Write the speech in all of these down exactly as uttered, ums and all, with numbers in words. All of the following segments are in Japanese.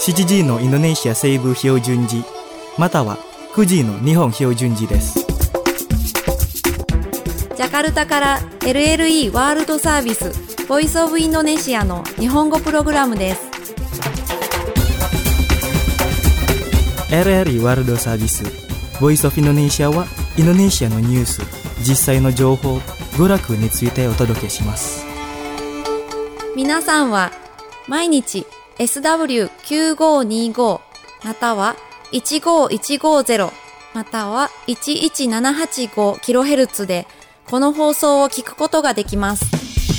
しちじのインドネシア西部標準時またはくじの日本標準時です。 ジャカルタから エルエルイー ワールドサービスボイスオブインドネシアの日本語プログラムです。 エルエルイー ワールドサービスボイスオブインドネシアはインドネシアのニュース、実際の情報、娯楽についてお届けします。 皆さんは毎日 エスダブリューきゅうごにご またはいちごいちごゼロまたはいちいちななはちごキロヘルツ でこの放送を聞くことができます。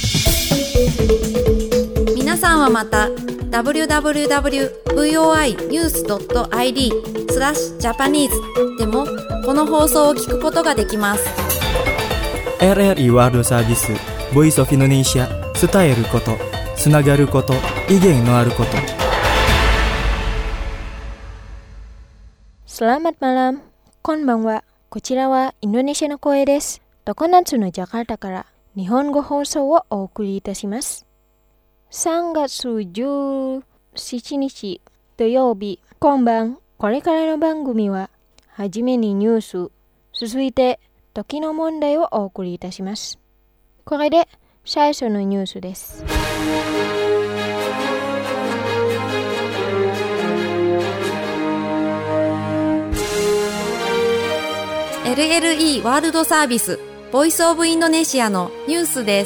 皆さんはまた ダブリューダブリューダブリュードットブイオーアイニュースドットアイディー スラッシュジャパニーズでもこの放送を聞くことができます。 エルエルイー ワールドサービスボイスオブインドネシア、伝えること、つながること、意見のあること。 Selamat malam、こんばんは。こちらはインドネシアの声です。常夏のジャカルタから日本語放送をお送りいたします。さんがつじゅうしちにち土曜日、今晩これからの番組ははじめにニュース、続いて時の問題をお送りいたします。これで最初のニュースです。 エルエルイー ワールドサービスボイスオブインドネシアのニュースです。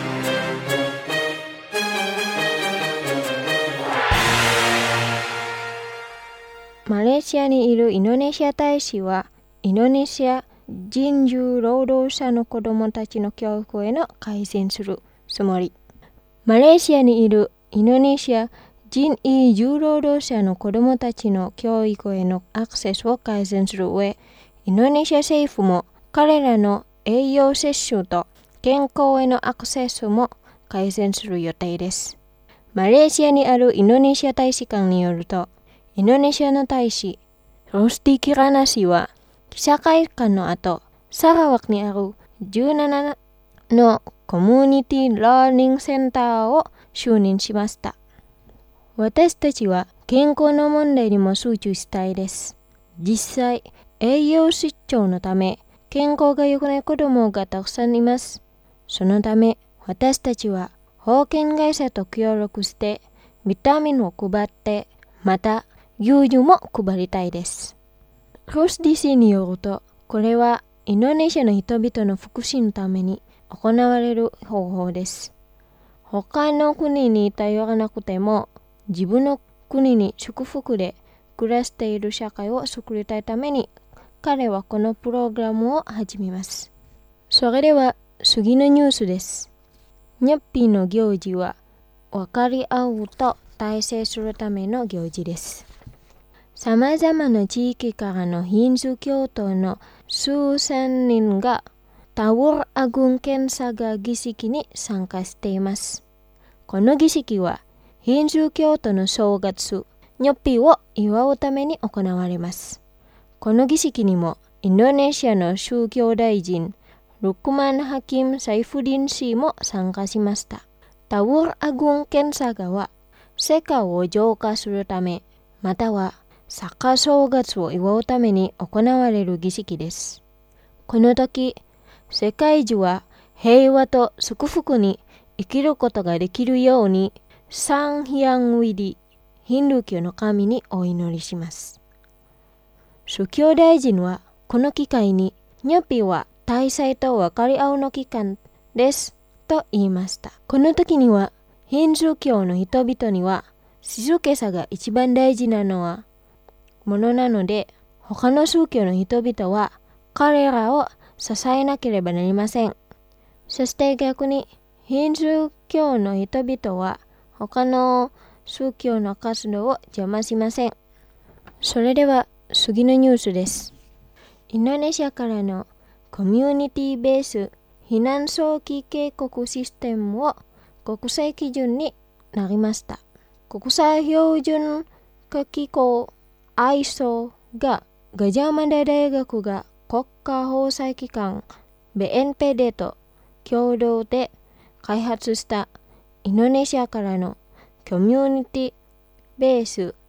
マレーシアにいるインドネシア大使はインドネシア人獣労働者の子どもたちの教育への改善するつもり。マレーシアにいるインドネシア人異獣労働者の子どもたちの教育へのアクセスを改善する上、インドネシア政府も彼らの栄養摂取と健康へのアクセスも改善する予定です。マレーシアにあるインドネシア大使館によると、インドネシアの大使ロスティ・キラナ氏は記者会見の後、サラワクにあるじゅうななのコミュニティラーニングセンターを就任しました。私たちは健康の問題にも集中したいです。実際、栄養失調のため健康が良くない子どもがたくさんいます。そのため私たちは保険会社と協力してビタミンを配って、また牛乳も配りたいです。ロスディ氏によると、これはインドネシアの人々の福祉のために行われる方法です。他の国に頼らなくても自分の国に祝福で暮らしている社会を作りたいために彼はこのプログラムを始めます。それでは次のニュースです。ニャッピーの行事は分かり合うと大成するための行事です。さまざまな地域からのヒンズー教徒の数千人がタウル・アグン・ケンサガ儀式に参加しています。この儀式はヒンズー教徒の正月、ニョッピーを祝うために行われます。この儀式にもインドネシアの宗教大臣ルクマン・ハキム・サイフディン氏も参加しました。タウル・アグン・ケンサガは世界を浄化するため、または坂正月を祝うために行われる儀式です。この時、世界中は平和と祝福に生きることができるようにサンヒャンウィディ、ヒンドゥー教の神にお祈りします。宗教大臣はこの機会にニョピは大祭と分かり合うの期間ですと言いました。この時にはヒンドゥー教の人々には静けさが一番大事なのはものなので、他の宗教の人々は彼らを支えなければなりません。そして逆にヒンドゥー教の人々は他の宗教の活動を邪魔しません。それでは次のニュースです。インドネシアからのコミュニティベース避難早期警告システムを国際基準になりました。国際標準化機構 アイエスオー がガジャマダ大学が国家防災機関 ビーエヌピーディー と共同で開発したインドネシアからのコミュニティベース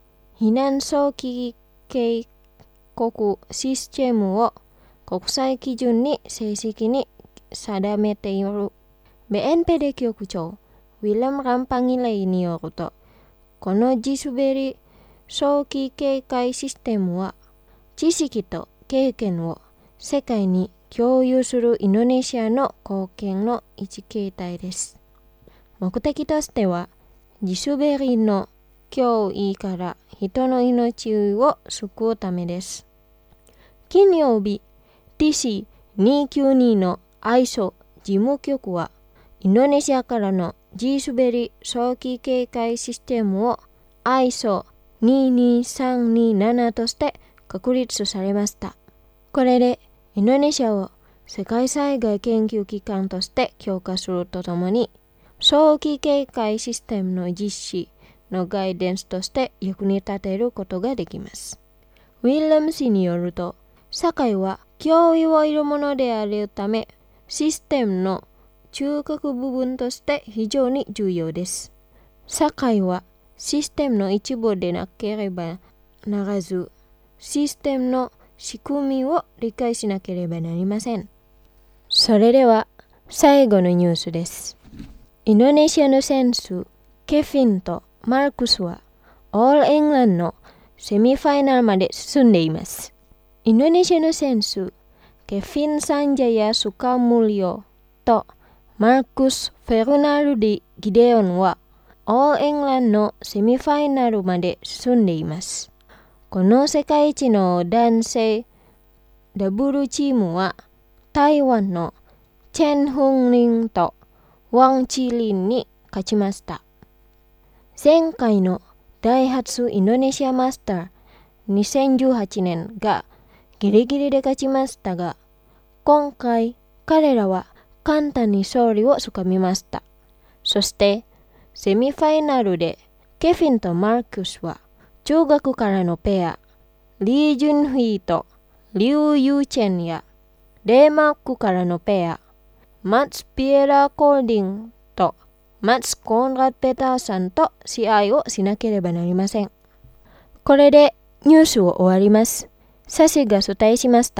避難早期警告システムを国際基準に正式に定めている ビーエヌピー で局長ウィレム・ランパギレイによると、この地滑り早期警戒システムは知識と経験を世界に共有するインドネシアの貢献の一形態です。目的としては、地滑りの脅威から人の命を救うためです。金曜日、ティーシーにひゃくきゅうじゅうに の アイエスオー 事務局は、インドネシアからの地滑り早期警戒システムを アイエスオーににさんになな として確立されました。これでインドネシアを世界災害研究機関として強化するとともに、早期警戒システムの実施のガイデンスとして役に立てることができます。ウィレム氏によると、社会は脅威を得るものであるため、システムの中核部分として非常に重要です。社会はシステムの一部でなければならず、システムの仕組みを理解しなければなりません。それでは最後のニュースです。インドネシアの選手、ケフィンとマルクスはオールイングランドのセミファイナルまで進んでいます。インドネシアの選手、ケフィン・サンジャヤ・スカムリオとマルクス・フェルナルディ・ギデオンはオールイングランドのセミファイナルまで進んでいます。この世界一の男性ダブルチームは台湾のチェン・フンリンとワン・チリンに勝ちました。前回のダイハツインドネシアマスターにせんじゅうはちねんがギリギリで勝ちましたが、今回彼らは簡単に勝利をつかみました。そしてセミファイナルでケフィンとマルクスは中学からのペア、リー・ジュンフィーとリュウ・ユーチェンやデンマークからのペア、マツ・ピエラ・コーディンとマツ・コンラッド・ペターさんと試合をしなければなりません。これでニュースを終わります。サシが伝えしました。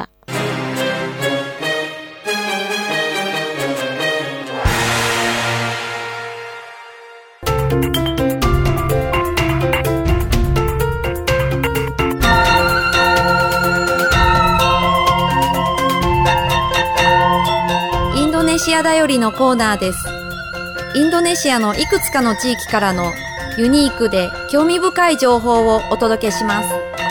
インドネシアだよりのコーナーです。インドネシアのいくつかの地域からのユニークで興味深い情報をお届けします。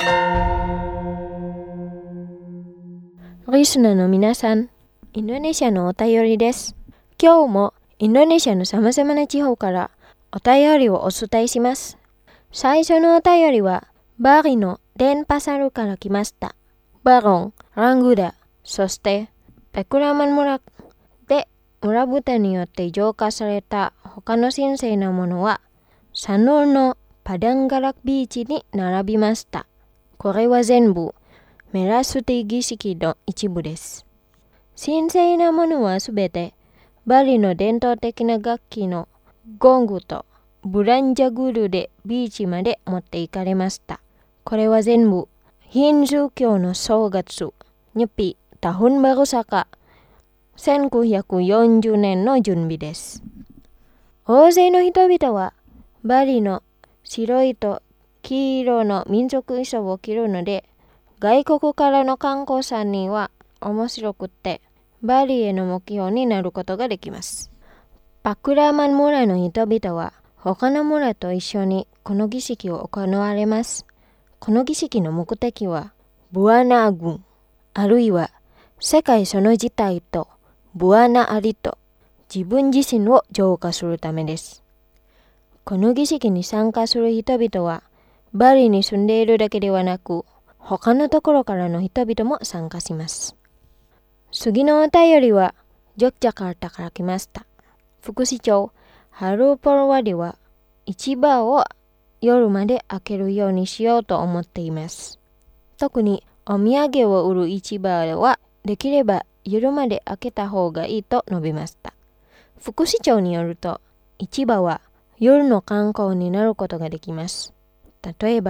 リスナーの皆さん、インドネシアのお便りです。今日もインドネシアのさまざまな地方からお便りをお伝えします。最初のお便りはバリのデンパサルから来ました。バロン、ラングダ、そしてペクラマン村で村豚によって浄化された他の神聖なものはサノルのパダンガラクビーチに並びました。これは全部メラスティ儀式の一部です。神聖なものはすべてバリの伝統的な楽器のゴングとブランジャグルでビーチまで持って行かれました。これは全部ヒンズー教の正月、ニュピ、タフンバルサカ、せんきゅうひゃくよんじゅうねんの準備です。大勢の人々はバリの白いと黄色の民族衣装を着るので、外国からの観光者には面白くってバリへの目標になることができます。パクラマン村の人々は他の村と一緒にこの儀式を行われます。この儀式の目的はブアナアグン、あるいは世界その自体とブアナアリと自分自身を浄化するためです。この儀式に参加する人々はバリに住んでいるだけではなく、他のところからの人々も参加します。次のお便りはジョクジャカルタから来ました。副市長ハルーポルワディは市場を夜まで開けるようにしようと思っています。特にお土産を売る市場はできれば夜まで開けた方がいいと述べました。副市長によると、市場は夜の観光になることができます。例えば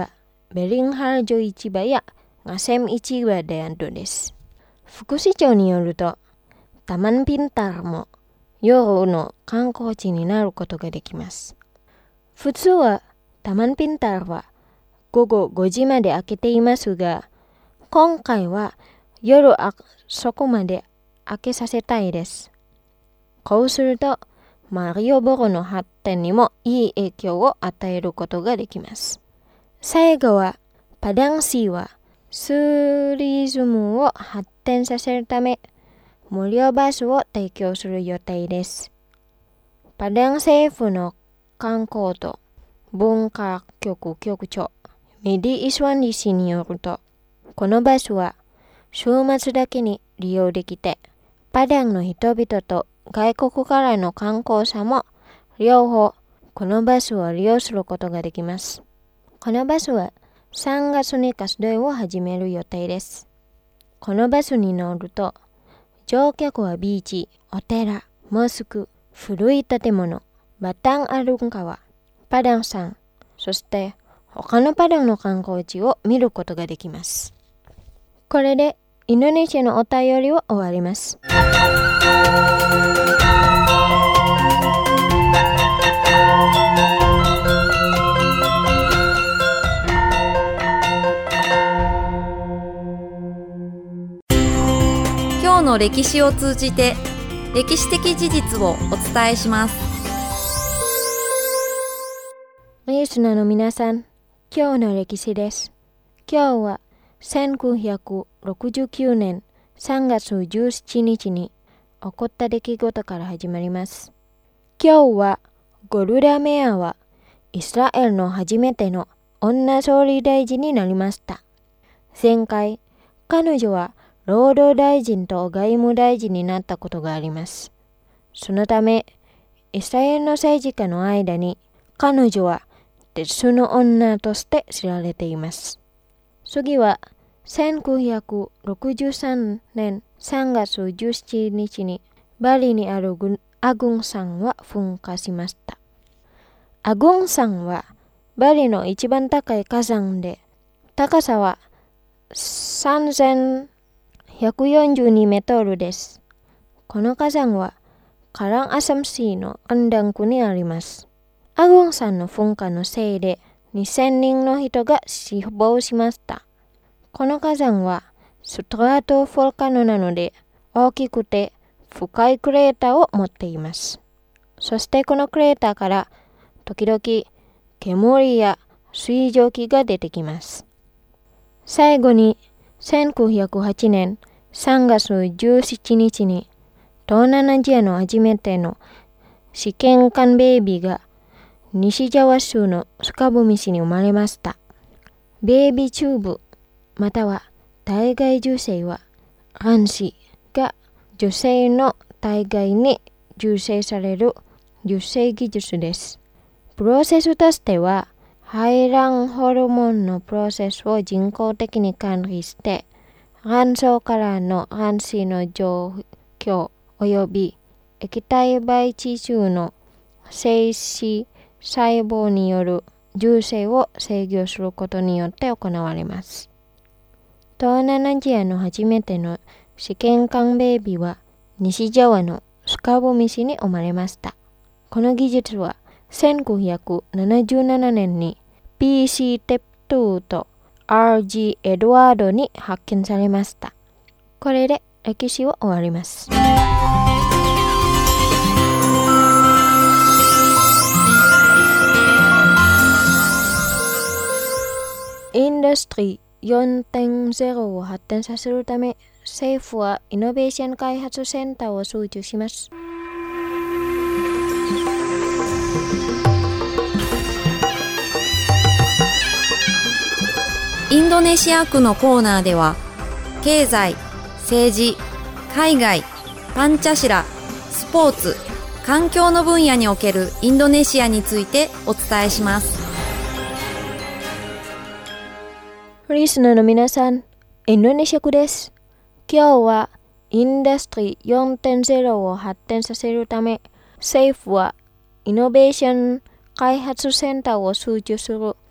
ベリンハルジョ市場やガセム市場であるです。副市長によると、タマンピンタルも夜の観光地になることができます。普通はタマンピンタルは午後ごじまで開けていますが、今回は夜あそこまで開けさせたいです。こうすると、マリオボロの発展にもいい影響を与えることができます。最後は、パダン市はツーリズムを発展させるため、無料バスを提供する予定です。パダン政府の観光と文化局局長、メディ・イスワンディ氏によると、このバスは週末だけに利用できて、パダンの人々と外国からの観光者も両方このバスを利用することができます。このバスはさんがつに活動を始める予定です。このバスに乗ると、乗客はビーチ、お寺、モスク、古い建物、バタンアルン川、パダン山、そして他のパダンの観光地を見ることができます。これでインドネシアのお便りは終わります。 今日の歴史を通じて歴史的事実をお伝えします。 リスナーの皆さん、今日の歴史です。今日はせんきゅうひゃくろくじゅうきゅうねんさんがつじゅうしちにちに起こった出来事から始まります。今日はゴルダ・メアはイスラエルの初めての女総理大臣になりました。前回、彼女は労働大臣と外務大臣になったことがあります。そのため、イスラエルの政治家の間に彼女は鉄の女として知られています。次はせんきゅうひゃくろくじゅうさんねんさんがつじゅうしちにちにバリにあるアグン山は噴火しました。アグン山はバリの一番高い火山で、高さはさんぜんひゃくよんじゅうにメートルです。この火山はカランアサム市の安南区にあります。アグン山の噴火のせいでにせんにんの人が死亡しました。この火山はストラトフォルカノなので大きくて深いクレーターを持っています。そしてこのクレーターから時々煙や水蒸気が出てきます。最後にせんきゅうひゃくはちねんさんがつじゅうしちにちに東南アジアの初めての試験管ベイビーが西ジャワ州のスカブミ市に生まれました。ベイビーチューブまたは体外受精は卵子が女性の体外に受精される受精技術です。プロセスとしては排卵ホルモンのプロセスを人工的に管理して卵巣からの卵子の状況及び液体培地中の精子細胞による受精を制御することによって行われます。東南アジアの初めての試験管ベイビーは西ジャワのスカブミ市に生まれました。この技術はせんきゅうひゃくななじゅうななねんに ピーシー テプトゥと アールジー エドワードに発見されました。これで歴史を終わります。インダストリー よんてんゼロ を発展させるため、政府はイノベーション開発センターを創設します。 インドネシア区のコーナーでは、経済、政治、海外、パンチャシラ、スポーツ、環境の分野におけるインドネシアについてお伝えします。 リスナーの皆さん、インドネシア区です。今日はインダストリー よんてんゼロ を発展させるため、政府はイノベーション開発センターを創設する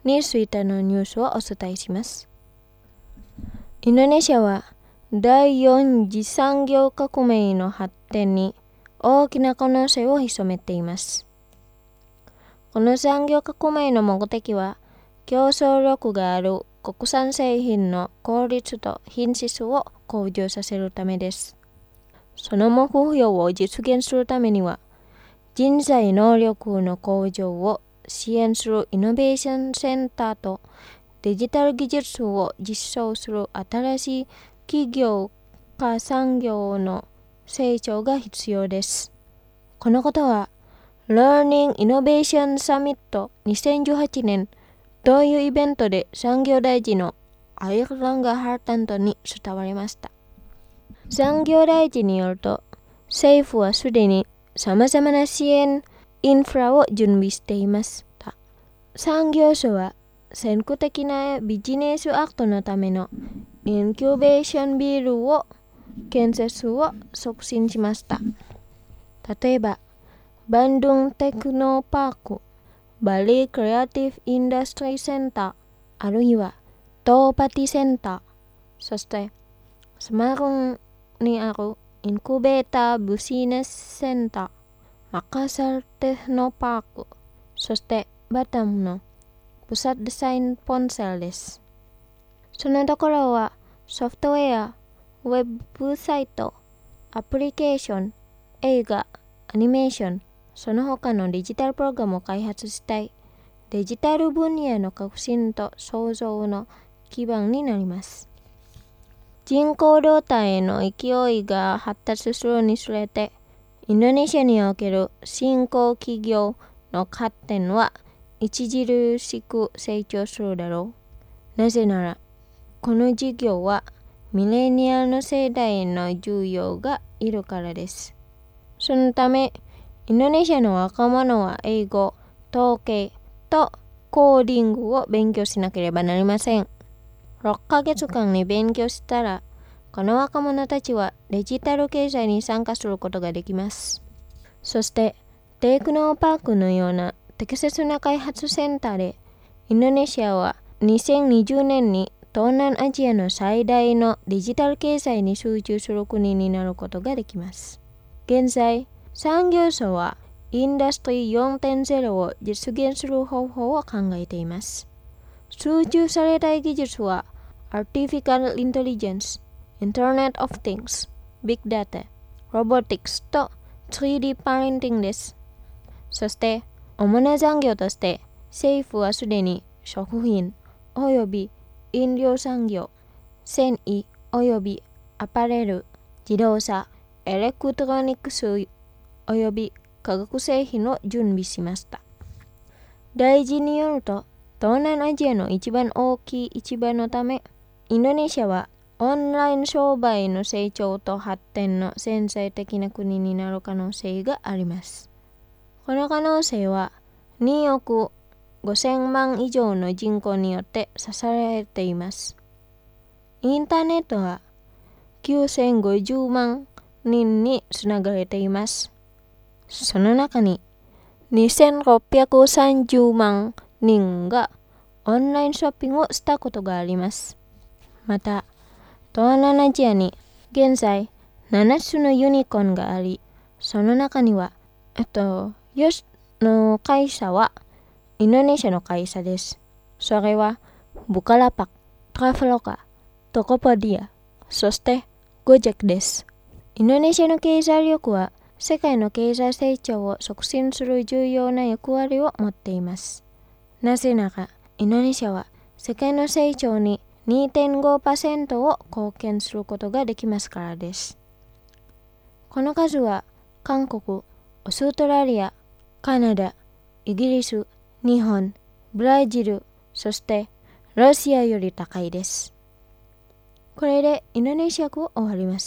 についてのニュースをお伝えします。インドネシアはだいよん次産業革命の発展に大きな可能性を潜めています。この産業革命の目的は、競争力がある国産製品の効率と品質を向上させるためです。その目標を実現するためには、人材能力の向上を支援するイノベーションセンターとデジタル技術を実装する新しい企業か産業の成長が必要です。このことは、Learning Innovation Summit にせんじゅうはちねんというイベントで産業大臣のアイルランガ・ハータントに伝わりました。産業大臣によると、政府はすでに様々な支援インフラを準備していました。産業省は先駆的なビジネスアクトのためのインキュベーションビルを建設を促進しました。例えば、バンドゥンテクノパーク、バリクリエイティブインダストリーセンター、あるいはトーパティセンター、そしてスマロンにあるインクベータービジネスセンター、マカサルテクノパーク、そしてバタムのプサデザインポンセルです。そのところはソフトウェア、ウェブサイト、アプリケーション、映画、アニメーション、その他のデジタルプログラムを開発したいデジタル分野の革新と創造の基盤になります。人口動態への勢いが発達するにつれて、インドネシアにおける新興企業の発展は著しく成長するだろう。なぜなら、この事業はミレニアル世代の需要がいるからです。そのため、インドネシアの若者は英語、統計とコーディングを勉強しなければなりません。ろっかげつかんに勉強したら、この若者たちはデジタル経済に参加することができます。そして、テクノパークのような適切な開発センターで、インドネシアはにせんにじゅうねんに東南アジアの最大のデジタル経済に集中する国になることができます。現在、産業省はインダストリー よんてんゼロ を実現する方法を考えています。集中された技術は Artificial Intelligence、Internet of Things、Big Data、Robotics と スリーディー パリンティングです。そして、主な産業として政府はすでに食品および飲料産業、繊維およびアパレル、自動車、エレクトロニクスおよび化学製品を準備しました。大臣によると、東南アジアの一番大きい市場のため、インドネシアはオンライン商売の成長と発展の潜在的な国になる可能性があります。この可能性はにおくごせんまん以上の人口によって支えられています。インターネットはきゅうせんごじゅうまんにんにつながれています。その中ににせんろっぴゃくさんじゅうまんにんがオンラインショッピングをしたことがあります。また、東南アジアに現在ななつのユニコーンがあり、その中には、えっと、よっつの会社はインドネシアの会社です。それは、ブカラパック、トラフロカ、トコポディア、そしてゴジェクです。インドネシアの経済力は、世界の経済成長を促進する重要な役割を持っています。なぜなら、インドネシアは世界の成長に にてんごパーセント を貢献することができますからです。この数は、韓国、オーストラリア、カナダ、イギリス、日本、ブラジル、そしてロシアより高いです。これでインドネシア語を終わります。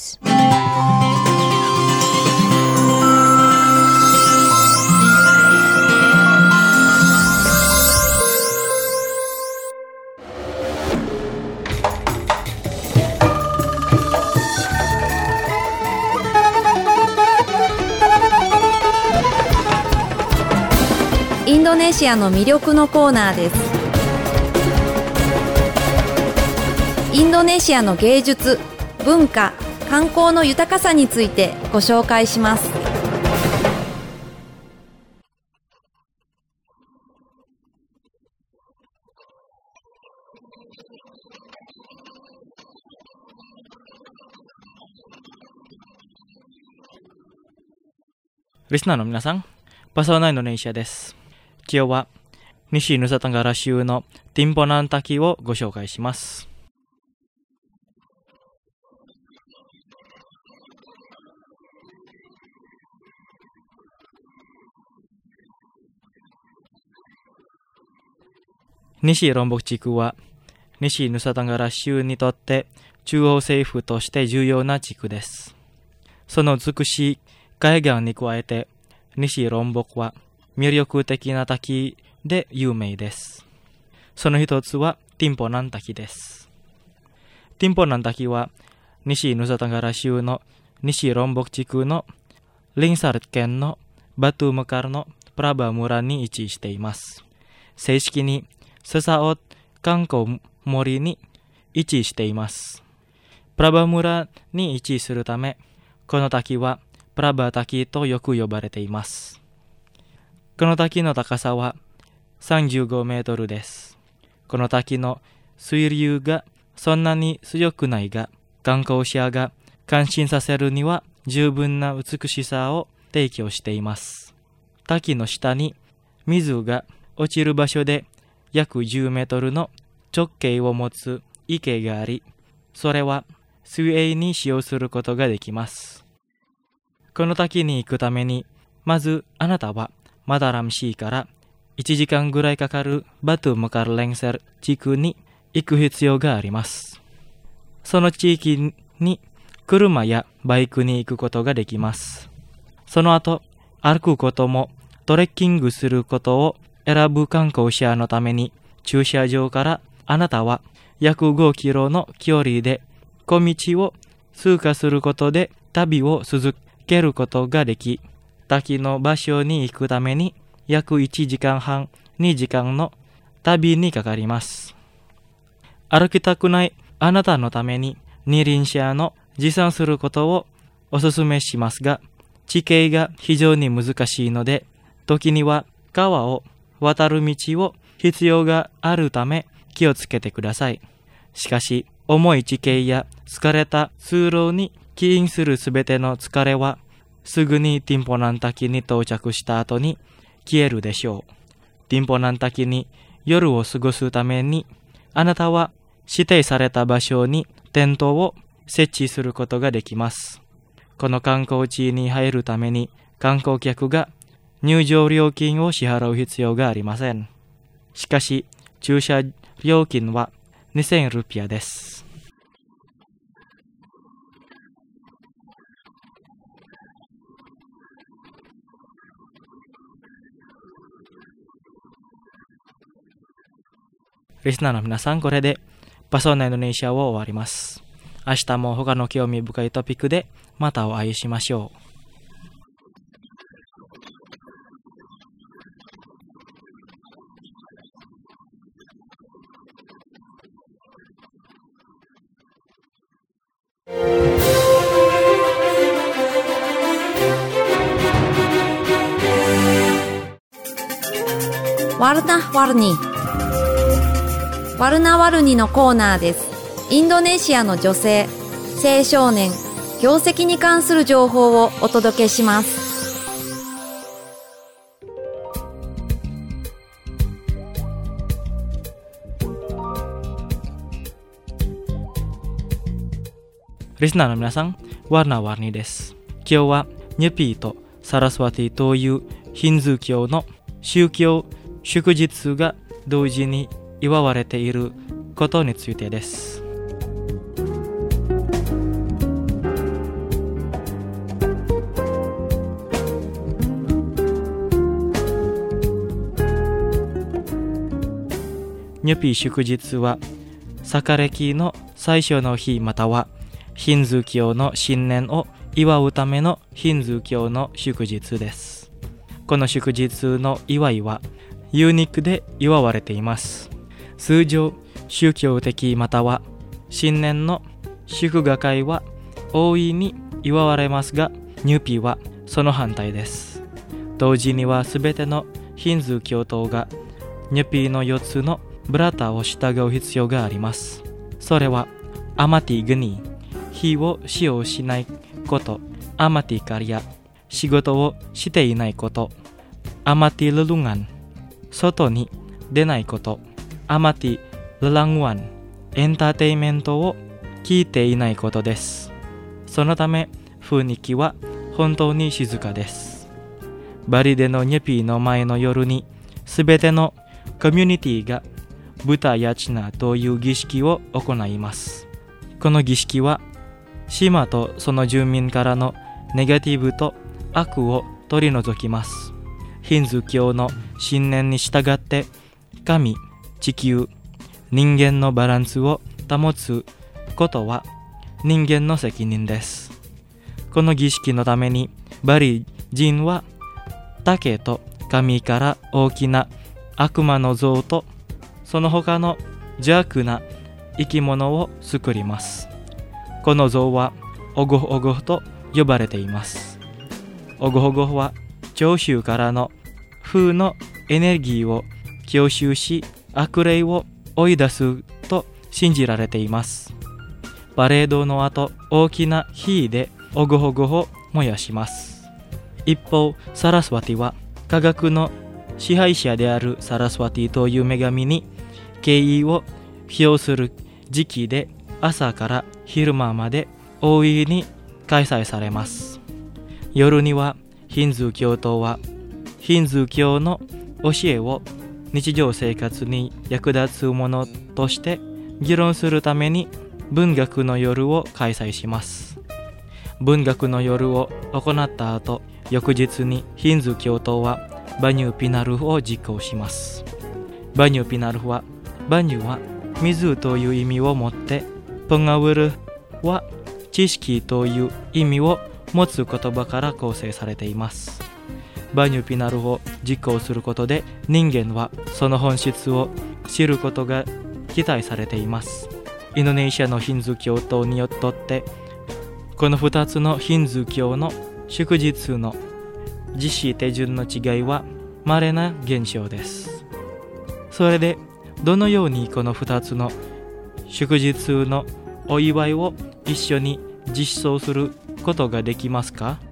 インドネシアの魅力のコーナーです。 インドネシアの芸術、文化、観光の豊かさについてご紹介します。 リスナーの皆さん、パサオナインドネシアです。今日は西ヌサタンガラ州のティンポナン滝をご紹介します。西ロンボク地区は西ヌサタンガラ州にとって中央政府として重要な地区です。その美しい海岸に加えて、西ロンボクは魅力的な滝で有名です。その一つはティンポナン滝です。ティンポナン滝は西ヌサタンガラ州の西ロンボク地区のリンサル県のバトゥムカルのプラバ村に位置しています。正式にスサオ観光森に位置しています。プラバ村に位置するため、この滝はプラバ滝とよく呼ばれています。この滝の高さはさんじゅうごメートルです。この滝の水流がそんなに強くないが、観光者が感心させるには十分な美しさを提供しています。滝の下に水が落ちる場所で約じゅうメートルの直径を持つ池があり、それは水泳に使用することができます。この滝に行くために、まずあなたはマダラム市からいちじかんぐらいかかるバトゥムカルレンセル地区に行く必要があります。その地域に車やバイクに行くことができます。その後、歩くこともトレッキングすることを選ぶ観光者のために、駐車場からあなたは約ごキロの距離で小道を通過することで旅を続けることができ、滝の場所に行くために約いちじかんはん、にじかんの旅にかかります。歩きたくないあなたのために二輪車の持参することをお勧めしますが、地形が非常に難しいので、時には川を渡る道を必要があるため気をつけてください。しかし、重い地形や疲れた通路に起因するすべての疲れは、すぐにティンポナン滝に到着した後に消えるでしょう。ティンポナン滝に夜を過ごすために、あなたは指定された場所にテントを設置することができます。この観光地に入るために観光客が入場料金を支払う必要がありません。しかし、駐車料金はにせんルピアです。リスナーの皆さん、これでパソナインドネシアを終わります。明日も他の興味深いトピックでまたお会いしましょう。 ワルナ・ワルニワルナ・ワルニのコーナーです。インドネシアの女性、青少年、業績に関する情報をお届けします。 リスナーの皆さん、ワルナ・ワルニです。今日はニュピーとサラスワティというヒンズー教の宗教祝日が同時に祝われていることについてです。ニュピー祝日は盛暦の最初の日またはヒンズー教の新年を祝うためのヒンズー教の祝日です。この祝日の祝いはユニークで祝われています。通常、宗教的または新年の祝賀会は大いに祝われますが、ニュピはその反対です。同時にはすべてのヒンズー教徒がニュピのよっつのブラタを従う必要があります。それはアマティグニー、火を使用しないこと、アマティカリア、仕事をしていないこと、アマティルルンガン、外に出ないこと、アマティルランワン、エンターテイメントを聞いていないことです。そのため雰囲気は本当に静かです。バリでのニュピーの前の夜にすべてのコミュニティがブタヤチナという儀式を行います。この儀式は島とその住民からのネガティブと悪を取り除きます。ヒンズー教の信念に従って神、地球、人間のバランスを保つことは人間の責任です。この儀式のためにバリ人は竹と紙から大きな悪魔の像とその他の邪悪な生き物を作ります。この像はオゴオゴと呼ばれています。オゴオゴは聴衆からの風のエネルギーを吸収し悪霊を追い出すと信じられています。パレードの後、大きな火でオゴオゴを燃やします。一方、サラスワティは科学の支配者であるサラスワティという女神に敬意を表する時期で朝から昼間まで大いに開催されます。夜にはヒンズー教徒はヒンズー教の教えを日常生活に役立つものとして議論するために文学の夜を開催します。文学の夜を行った後、翌日にヒンズー教徒はバニューピナルフを実行します。バニューピナルフはバニューは水という意味を持って、ポンガウルは知識という意味を持つ言葉から構成されています。バニューピナルを実行することで人間はその本質を知ることが期待されています。インドネシアのヒンズー教徒によってこのふたつのヒンズー教の祝日の実施手順の違いは稀な現象です。それでどのようにこのふたつの祝日のお祝いを一緒に実装することができますか？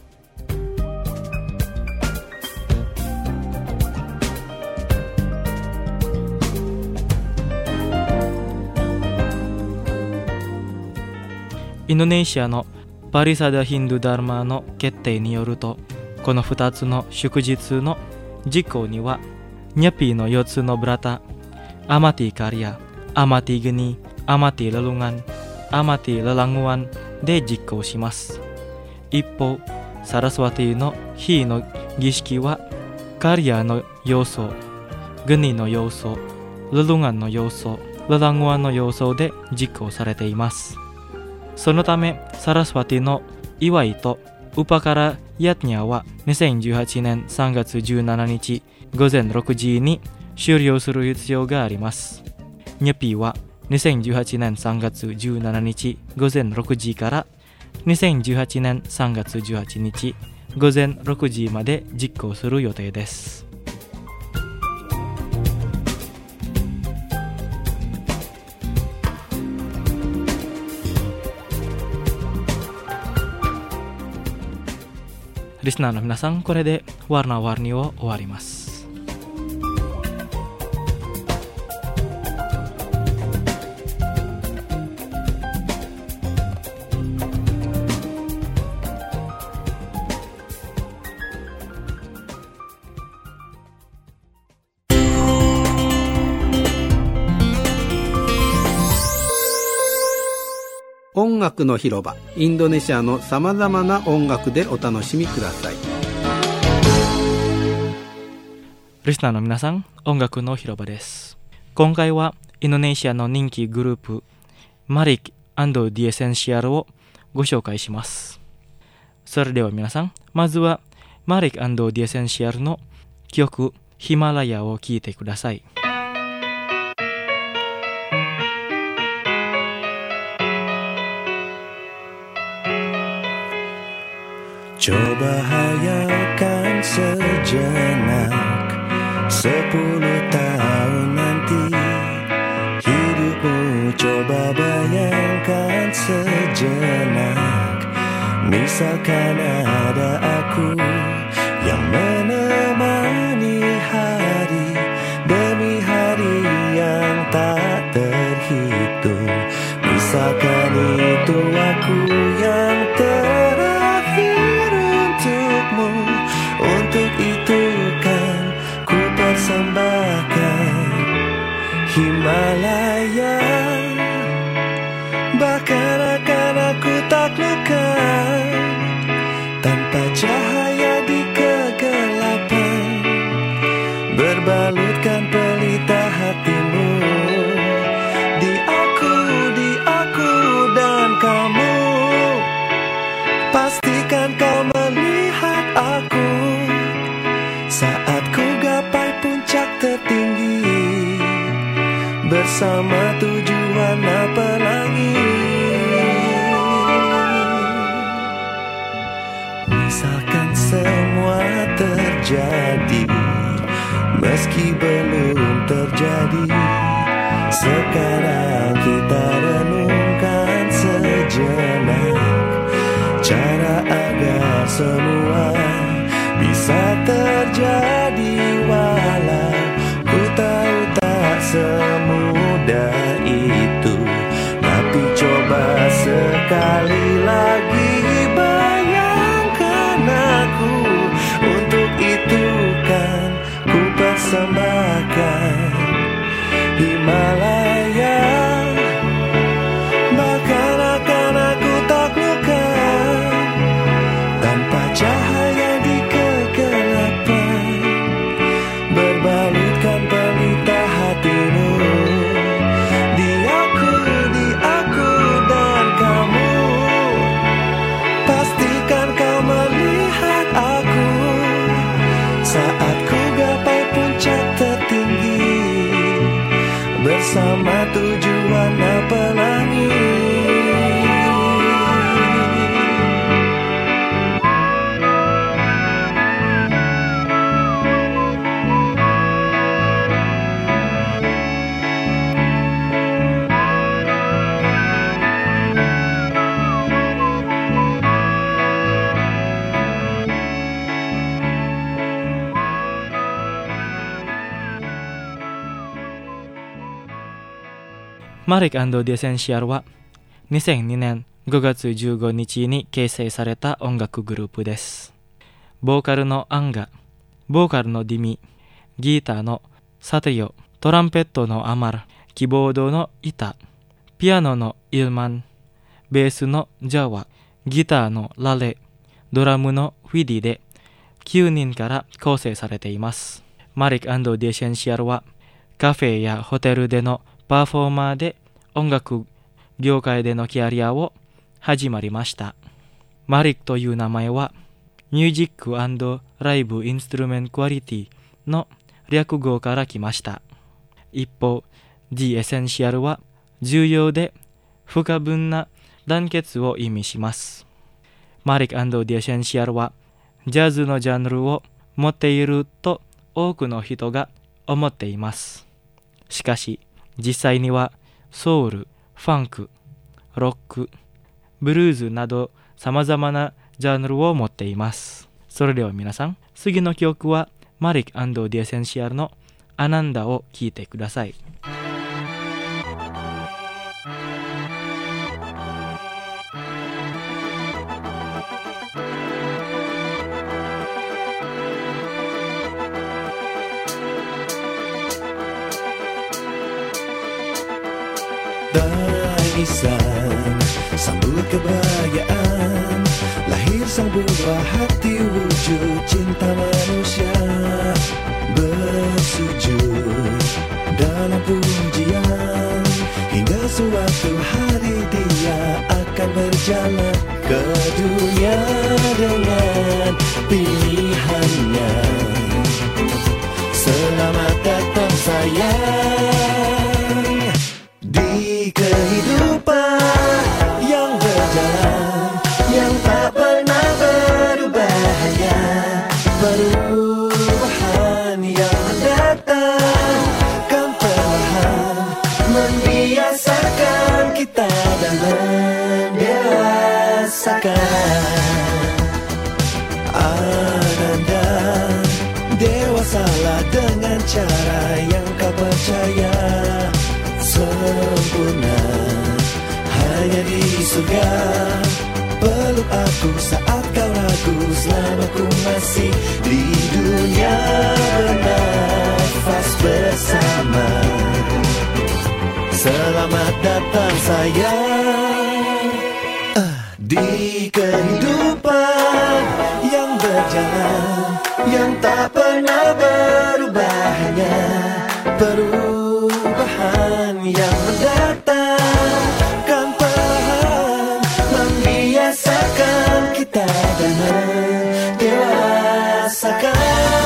インドネシアのパリサダ・ヒンドゥ・ダルマの決定によると、このふたつの祝日の実行にはニャピーのよっつのブラタ、アマティカリア、アマティグニ、アマティラルンガン、アマティララングワンで実行します。一方、サラスワティの火の儀式はカリアの要素、グニの要素、ラルンガンの要素、ララングワンの要素で実行されています。そのためサラスワティの祝いとウパカラヤトニャはにせんじゅうはちねんさんがつじゅうしちにちごぜんろくじに終了する必要があります。ニャピーはにせんじゅうはちねんさんがつじゅうしちにちごぜんろくじからにせんじゅうはちねんさんがつじゅうはちにちごぜんろくじまで実行する予定です。リスナーの皆さん、これでワーナワーニを終わります。 音楽の広場、インドネシアのさまざまな音楽でお楽しみください。 リスナーの皆さん、音楽の広場です。今回はインドネシアの人気グループマリック&ディエセンシアルをご紹介します。それでは皆さん、まずはマリック&ディエセンシアルの曲ヒマラヤを聴いてください。 Coba hayalkan sejenak, sepuluh tahun nanti hidupmu. Coba bayangkan sejenak, misalkan ada aku yang menemani hari demi hari yang tak terhitung. Misalkan itu aku yang terakhir untukmu. Untuk itu kan ku persembahkan Himalaya. Bahkan akan aku taklukkan tanpa cahaya di kegelapan. Berbalutkan pelita hatimu di aku, di aku dan kamu. Pastikan kau melihat aku saat ku gapai puncak tertinggi bersama tujuan pelangi. Misalkan semua terjadi meski belum terjadi, sekarang kita renungkan sejenak cara agar semua bisa terjadi. Walau ku tahu tak semudah itu, tapi coba sekali lagi bayangkan aku. Untuk itu kan ku persembahkan Himalaya. Bahkan akan aku taklukkan tanpa cahaya di kegelapan. Berbalutkan pelita hatimu di aku, di aku dan kamu. Pastikan kau melihat aku saat ku gapai puncak tertinggi bersama tujuan pelangi. Marik and the Essential はにせんにねんごがつじゅうごにちに結成された音楽グループです。ボーカルのアンガ、ボーカルのディミ、ギターのサテヨ、トランペットのアマル、キーボードのイタ、ピアノのイルマン、ベースのジャワ、ギターのラレ、ドラムのフィディできゅうにんから構成されています。マリック&ディセンシャルはカフェやホテルでのパフォーマーで音楽業界でのキャリアを始まりました。マリックという名前はミュージック&ライブインストゥルメントクオリティの略語から来ました。一方、The Essential は重要で不可分な団結を意味します。マリック&ディセンシャルはジャズのジャンルを持っていると多くの人が思っています。しかし、実際にはソウル、ファンク、ロック、ブルーズなど様々なジャンルを持っています。それでは皆さん、次の曲はマリック&ディエセンシャルのアナンダを聴いてください。 Tangisan sambut kebahagiaan, lahir sang buah hati wujud cinta manusia. Bersujud dalam pujian hingga suatu hari dia akan berjalan ke dunia dengan pilihannya. Selamat datang sayang di kehidupan yang berjalan, yang tak pernah berubah. membiasakan kita dan mendewasakan. Ananda, dewasalah dengan cara yang kau percaya. Sempurna hanya di surga. Peluk aku saat kau ragu, selama ku masih di dunia bernafas bersama. Selamat datang sayang, uh, di kehidupan yang berjalan, yang tak pernah berubahnya. Perubahan yang mendatangkan perlahan, membiasakan kita dan mendewasakan.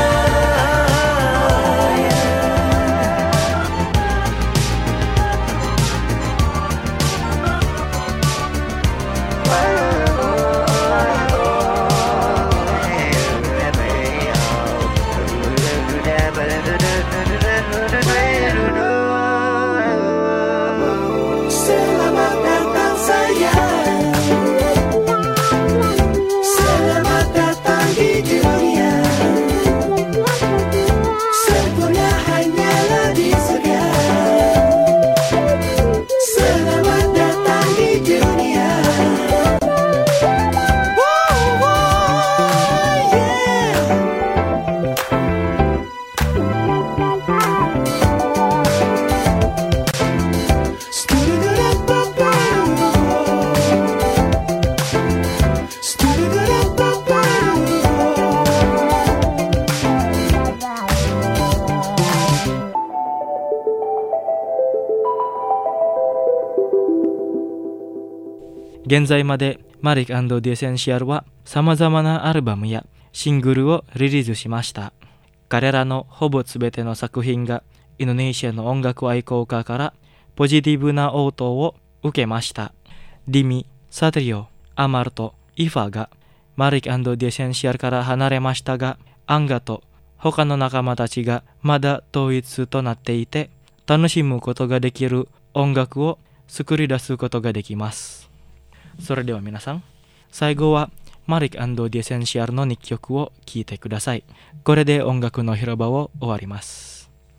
現在までマリック&ディエセンシャルは様々なアルバムやシングルをリリースしました。彼らのほぼ全ての作品がインドネシアの音楽愛好家からポジティブな応答を受けました。ディミ、サトリオ、アマルとイファがマリック&ディエセンシャルから離れましたが、アンガと他の仲間たちがまだ統一となっていて、楽しむことができる音楽を作り出すことができます。それでは皆さん、最後はマリック&ディエセンシャルのにきょくを聴いてください。これで音楽の広場を終わります。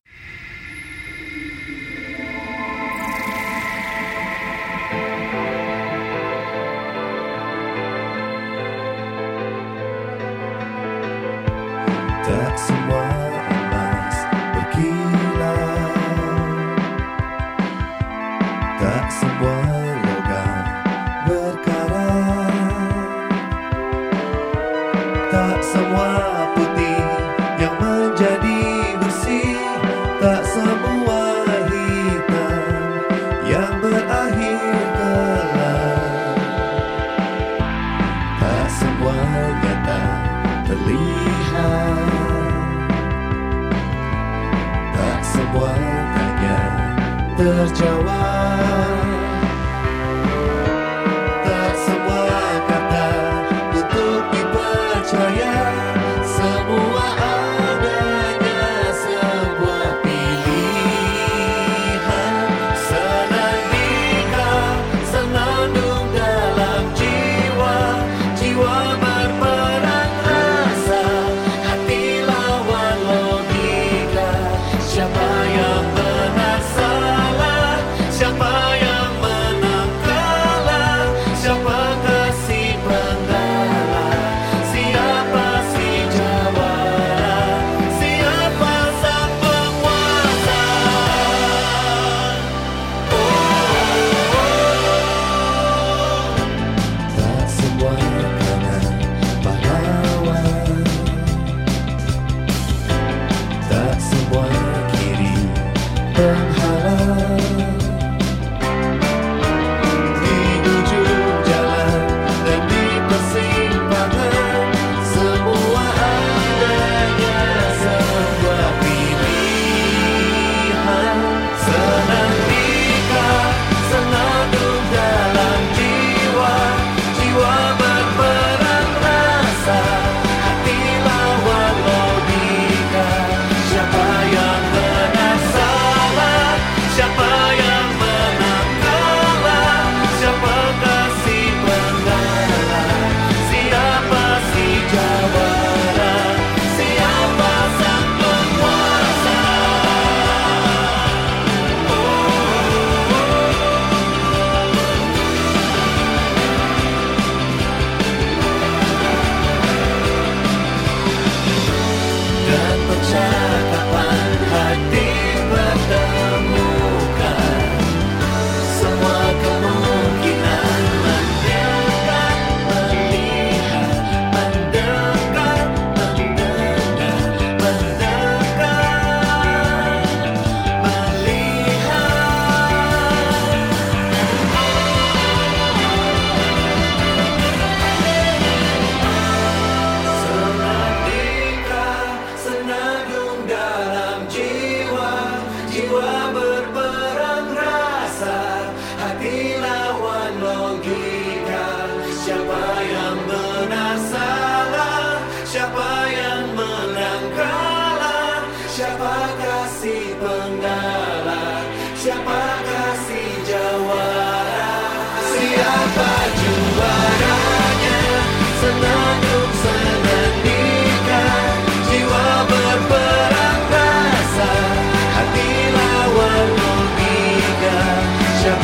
Tak semua emas berkilau, tak semua logam berkarat, tak semua putih yang menjadi bersih, tak semua hitam yang berakhir gelap, tak semua nyata terlihat, tak semua tanya terjawab, tak semua kata untuk dipercaya, semua adanya sebuah pilihan. Senandika senandung dalam jiwa, jiwa berperang rasa, hati lawan logika. Siapa yang benar salah, siapa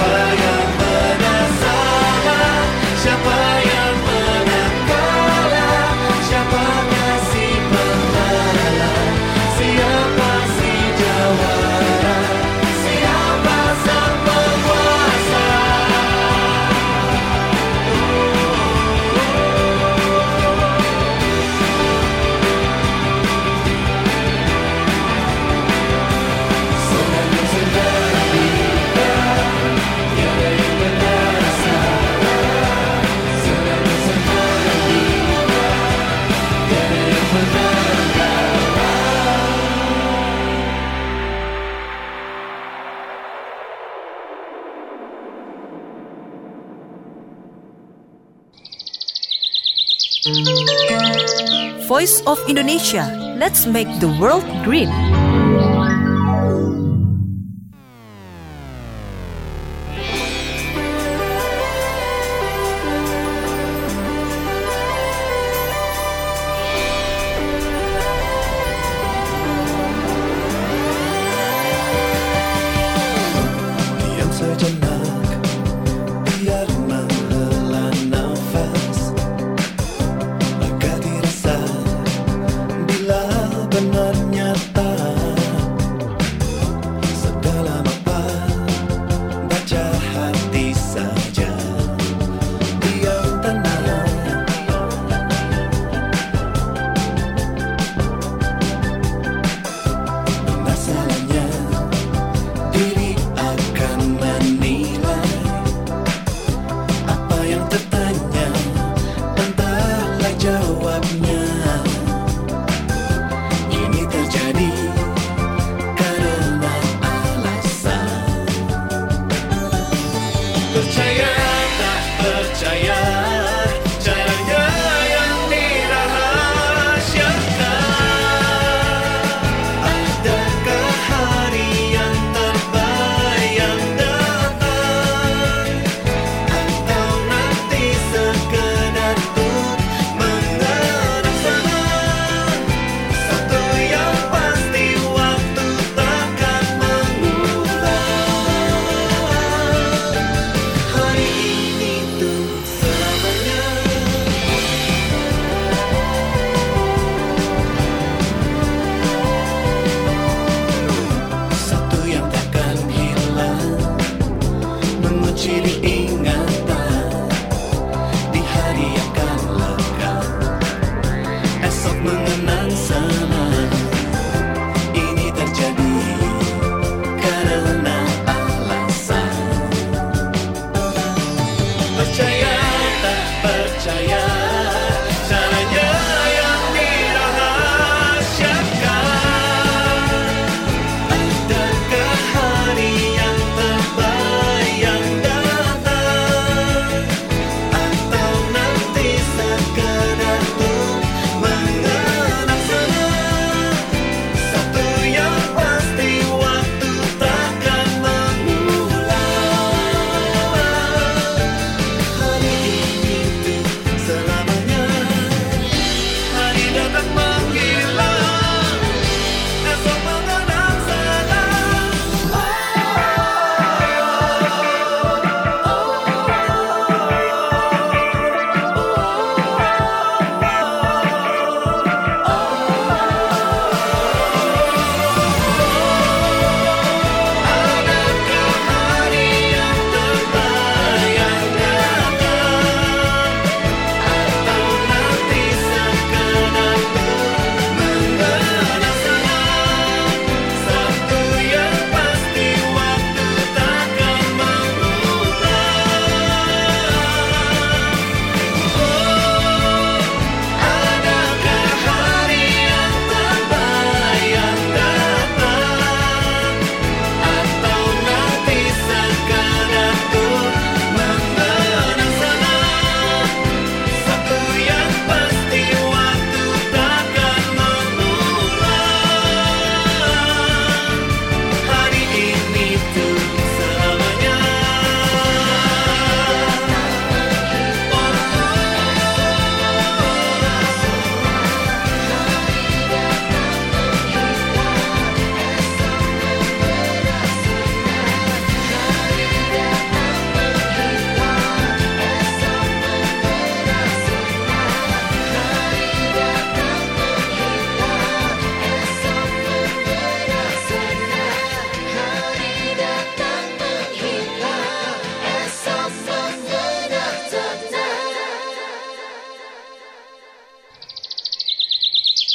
Voice of Indonesia. Let's make the world green. Diam sejenak, biar menghela nafas, agar dirasa bila benar nyata. Sedalam apa, baca hati saja. Diam tenang, masalahnya diri akan menilai apa yang tertanya, entahlah jawabnya. Ini terjadi karena alasan. Percaya tak percaya, caranya yang dirahasiakan. Adakah hari yang terbayang datang, atau nanti sekedar untuk mengenang sana? Satu yang pasti, waktu takkan mengulang. Hari ini tuh selamanya. Satu yang takkan hilang, menguci diingatan di hari yang akan lega. Esok mengenang sana. Ini terjadi karena alasan. Percaya tak percaya, caranya yang dirahasiakan. Adakah hari yang terbayang datang,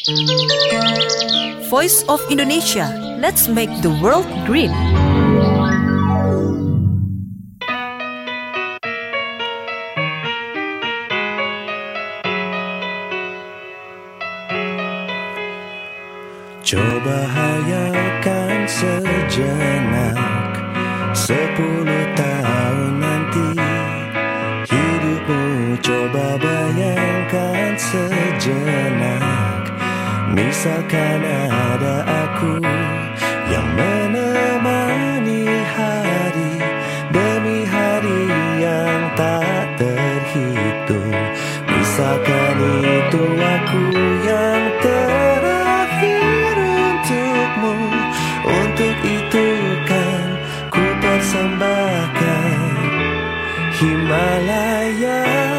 Voice of Indonesia. Let's make the world green. Coba hayalkan sejenak, sepuluh tahun nanti hidupmu. Coba bayangkan sejenak, misalkan ada aku yang menemani hari demi hari yang tak terhitung. Misalkan itu aku yang terakhir untukmu. Untuk itu kan ku persembahkan Himalaya.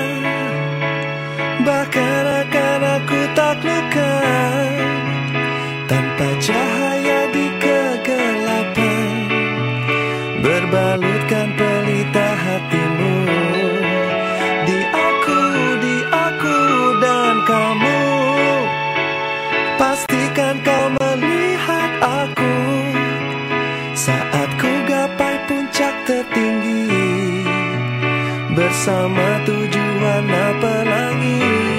Bahkan akan aku taklukkan tanpa cahaya di kegelapan. Berbalutkan pelita hatimu di aku, di aku dan kamu. Pastikan kau melihat aku saat ku gapai puncak tertinggi bersama tujuh warna pelangi.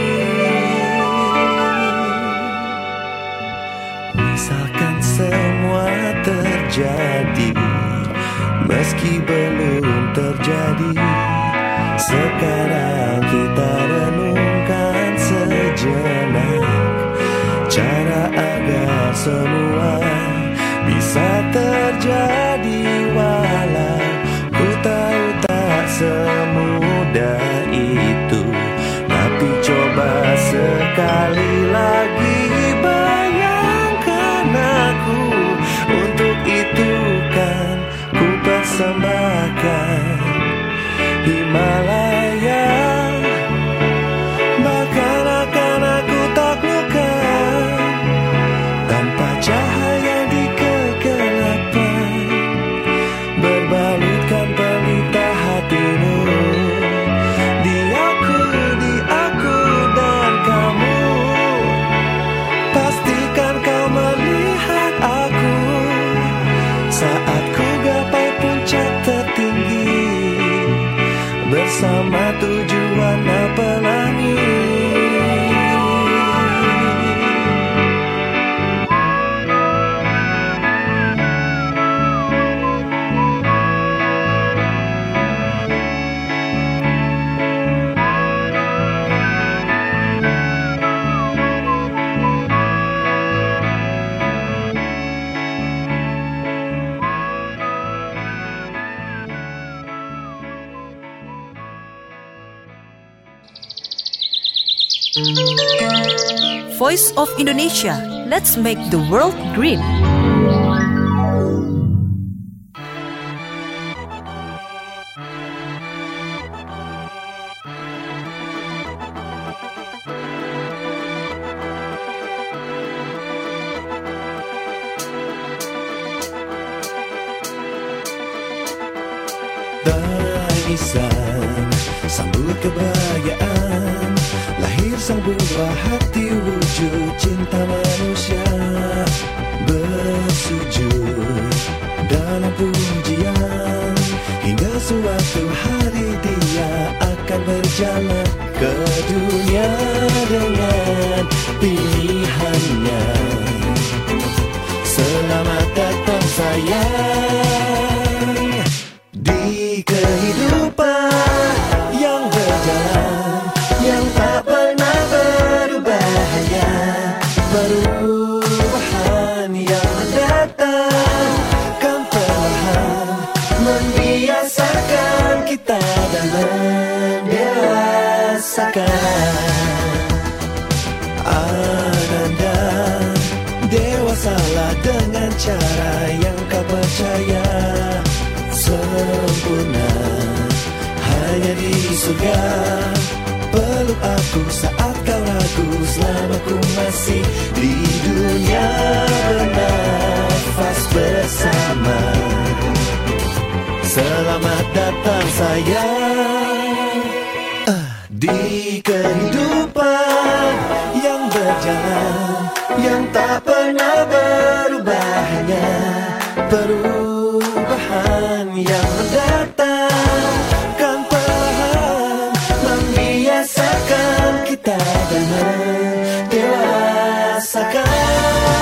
Misalkan semua terjadi meski belum terjadi, sekarang kita renungkan sejenak cara agar semua bisa terjadi. Walau ku tahu tak semudah itu, tapi coba sekali lagi bayangkan aku. Untuk itu kan ku persembahkan Himalaya. Bahkan akan aku taklukkan tanpa cahaya di kegelapan. Berbalutkan pelita hatimu di aku, di aku dan kamu. Pastikan kau melihat aku saat ku gapai puncak tertinggi bersama tujuh warna pelangi. Voice of Indonesia. Let's make the world green. Tangisan sambut kebahagiaan, lahir sang buah hati wujud cinta manusia. Bersujud dalam pujian hingga suatu hari dia akan berjalan ke dunia dengan pilihannya. Selamat datang sayang di kehidupan yang berjalan, yang tak pernah berubah-ya. Perubahan yang datang kan perlahan membiasakan kita dan mendewasakan. Ananda dewasalah dengan cara yang kau percaya. Sempurna hanya di surga. Peluk aku saat kau ragu, selama ku masih di dunia bernafas bersama. Selamat datang sayang uh, di kehidupan yang ber berjalan yang tak pernah berubah, hanya perubahan yang mendatang kan perlahan membiasakan kita dan mendewasakan.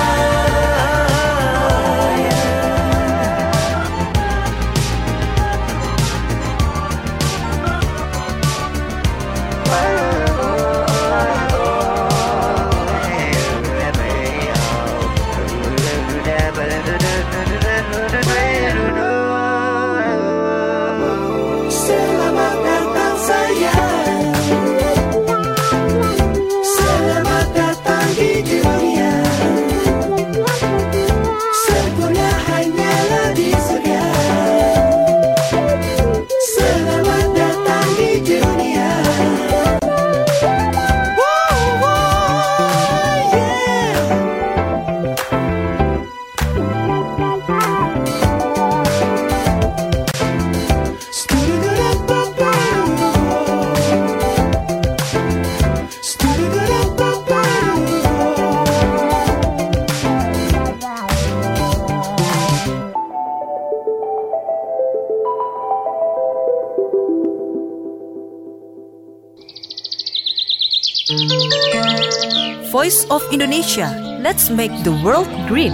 Voice of Indonesia. Let's make the world green.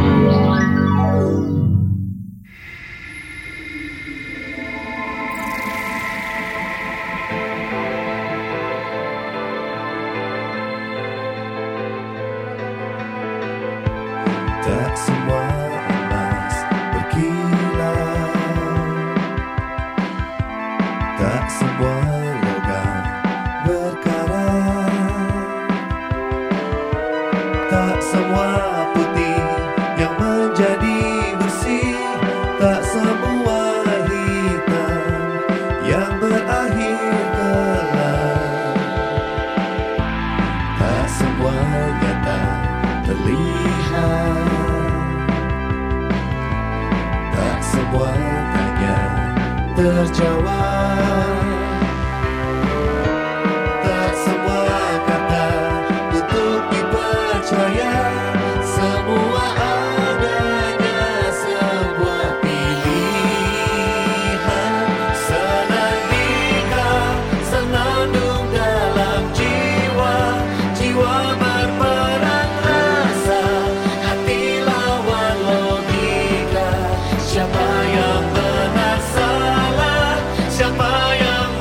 Tak semua emas berkilau, tak semua logam berkarat, tak semua putih yang menjadi bersih, tak semua hitam yang berakhir gelap, tak semua nyata terlihat, tak semua tanya terjawab, tak semua kata untuk dipercaya, semua adanya sebuah pilihan. Senandika senandung dalam jiwa, jiwa berperang rasa, hati lawan logika. Siapa yang benar salah, siapa yang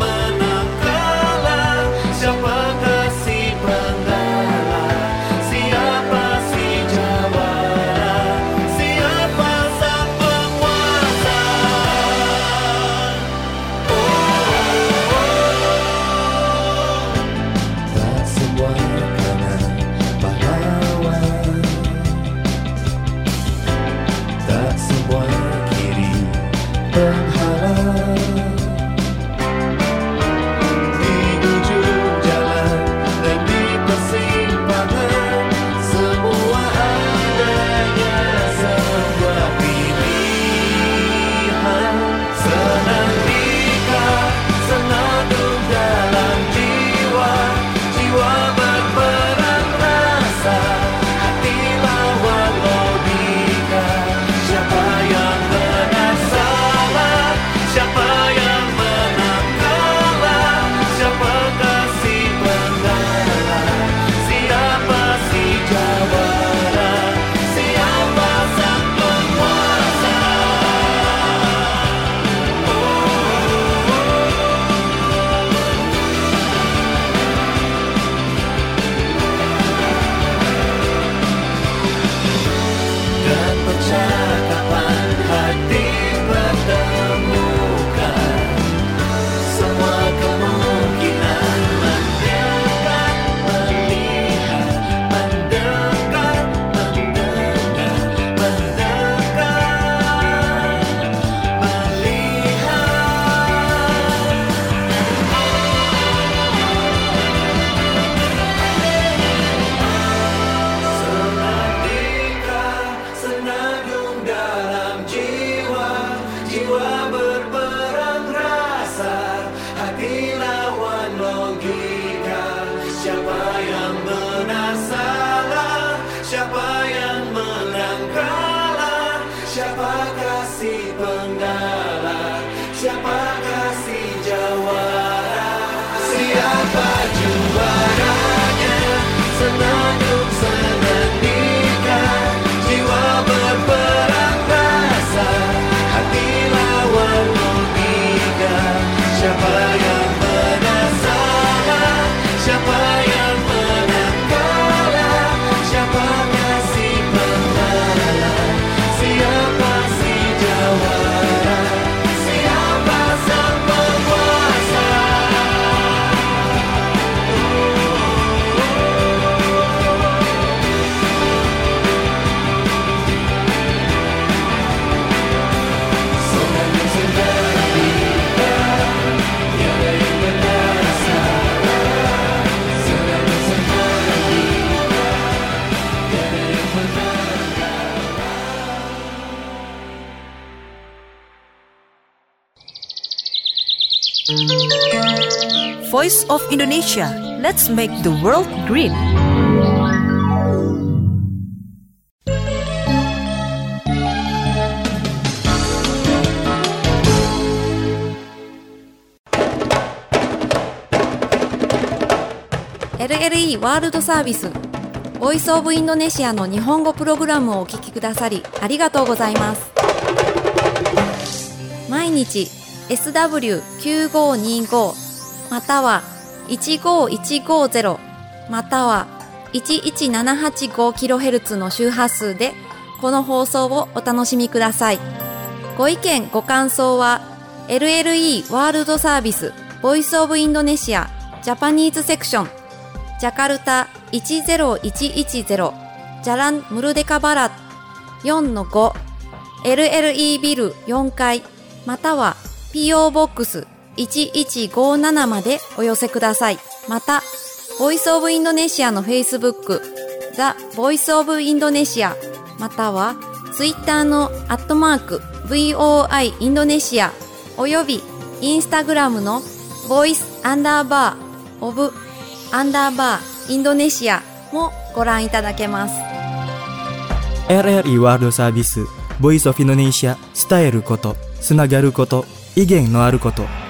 Voice of Indonesia. Let's make the world green. エルエルイー ワールドサービスボイスオブインドネシアの日本語プログラムをお聞きくださりありがとうございます。毎日 エスダブリューきゅうごにご またはいちごいちごゼロまたはいちいちななはちごキロヘルツ の周波数でこの放送をお楽しみください。ご意見ご感想は エルエルイー ワールドサービスボイスオブインドネシアジャパニーズセクションジャカルタいちゼロいちいちゼロジャランムルデカバラ よんのご エルエルイー ビルよんかいまたは ピーオー ボックスいちいちごななまでお寄せください。また、ボイスオブインドネシアの Facebook、The Voice of Indonesia、または Twitter のアットマーク ブイオーアイ インドネシアおよび Instagram の Voice アンダーバー of アンダーバーインドネシアもご覧いただけます。 エルエルイー ワールドサービスボイスオフインドネシア伝えること、つながること、意見のあること。